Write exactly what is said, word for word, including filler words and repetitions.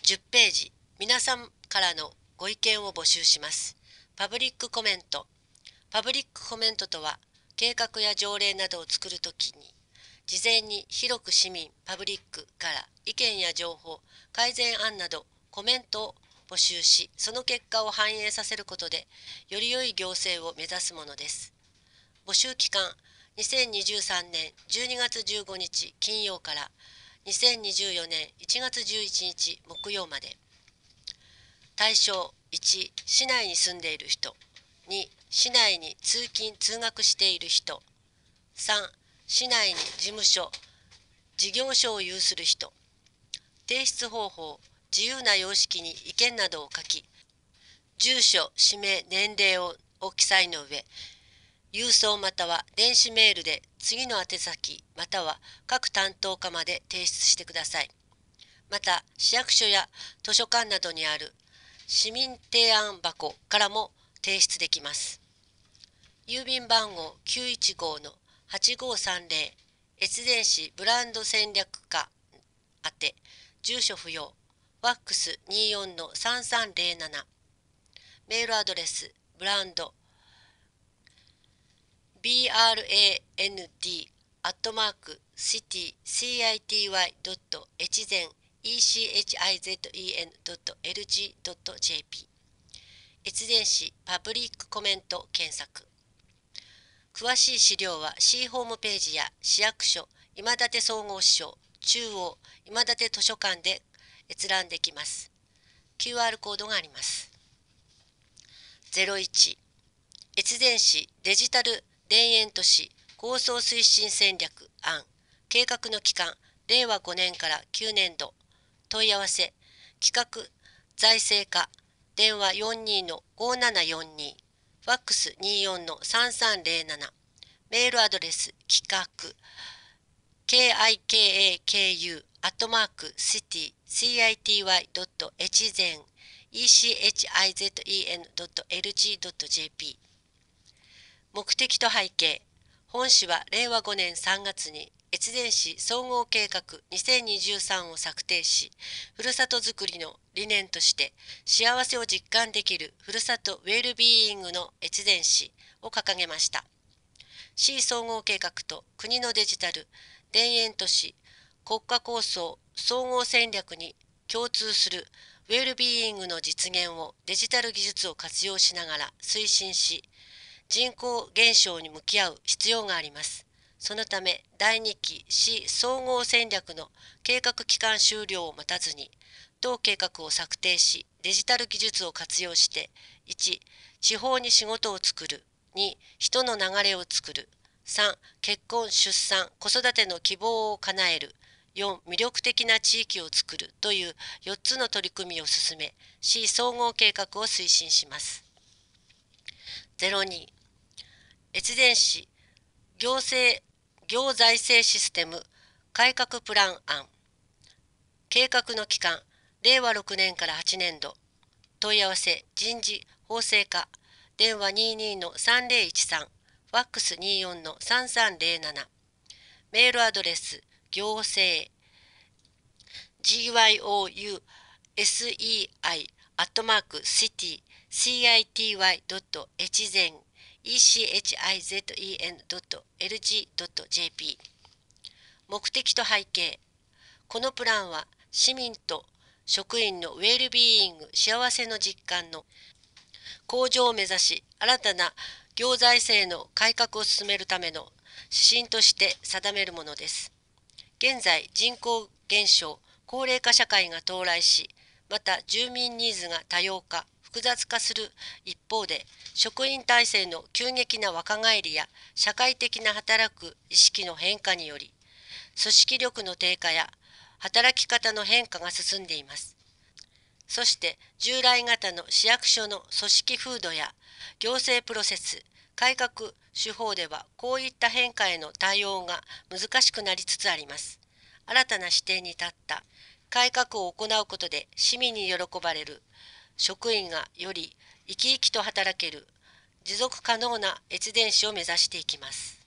じゅっページ、皆さんからのご意見を募集します。パブリックコメント。パブリックコメントとは、計画や条例などを作るときに、事前に広く市民、パブリックから意見や情報、改善案などコメントを募集し、その結果を反映させることで、より良い行政を目指すものです。募集期間、にせんにじゅうさんねんじゅうにがつじゅうごにち金曜からにせんにじゅうよねんいちがつじゅういちにち木曜まで。対象いち、市内に住んでいる人。に、市内に通勤・通学している人。さん、市内に事務所、事業所を有する人。提出方法、自由な様式に意見などを書き、住所、氏名、年齢をを記載の上、郵送または電子メールで次の宛先または各担当課まで提出してください。また、市役所や図書館などにある市民提案箱からも提出できます。郵便番号きゅういちごのはちごさんぜろ、越前市ブランド戦略課宛て、住所不要、ファックスにじゅうよんのさんさんぜろなな、メールアドレス、ブランド、ブランド、アットマーク、シティ、シティ、ドット、越前、エーシーエイチアイゼットイーエヌドットエルジードットジェーピー、越前市パブリックコメント検索。詳しい資料は市ホームページや市役所、今立総合支所、中央、今立図書館で閲覧できます。キューアール コードがあります。ゼロいち、越前市デジタル田園都市構想推進戦略案、計画の期間、れいわごねんからきゅうねんど、問い合わせ、企画、財政課、電話よんにーのごななよんに、ファックスにじゅうよんのさんさんぜろなな、メールアドレス、企画、キカク、アットマーク、シティ、シティ、ドット、越前、エーシーエイチアイゼットイーエヌドットエルジードットジェーピー。目的と背景。本市はれいわごねんさんがつに越前市総合計画にせんにじゅうさんを策定し、ふるさとづくりの理念として幸せを実感できるふるさとウェルビーイングの越前市を掲げました。市総合計画と国のデジタル田園都市国家構想総合戦略に共通するウェルビーイングの実現をデジタル技術を活用しながら推進し、人口減少に向き合う必要があります。そのため、だいにき市総合戦略の計画期間終了を待たずに、同計画を策定し、デジタル技術を活用して、いち、地方に仕事を作る、に、人の流れを作る、さん、結婚・出産・子育ての希望を叶える、よん、魅力的な地域を作るというよっつの取り組みを進め、市総合計画を推進します。ゼロに、越前市行政行財政システム改革プラン案、計画の期間、れいわろくねんからはちねんど、問い合わせ、人事、法制課、電話にじゅうにのさんぜろいちさん、ファックスにじゅうよんのさんさんぜろなな、メールアドレス、行政、ジーワイオーユーエスイーアイ、アットマーク、シティ、シティ、ドット、越前、エーシーエイチアイゼットイーエヌドットエルジードットジェーピー。目的と背景。このプランは市民と職員のウェルビーイング、幸せの実感の向上を目指し、新たな行財政の改革を進めるための指針として定めるものです。現在、人口減少、高齢化社会が到来し、また住民ニーズが多様化、複雑化する一方で、職員体制の急激な若返りや社会的な働く意識の変化により、組織力の低下や働き方の変化が進んでいます。そして従来型の市役所の組織風土や行政プロセス、改革手法ではこういった変化への対応が難しくなりつつあります。新たな視点に立った改革を行うことで市民に喜ばれる職員がより生き生きと働ける持続可能な越前市を目指していきます。